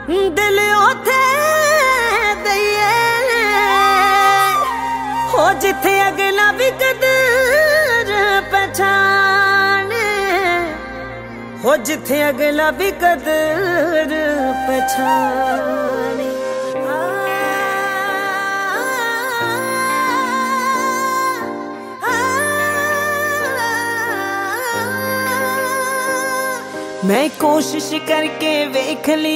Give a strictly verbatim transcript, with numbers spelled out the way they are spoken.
दिल ओथे दईए हो जिथे अगला भी कदर पहचाने, हो जिथे अगला भी कदर पहचाने। मैं कोशिश करके वेख ली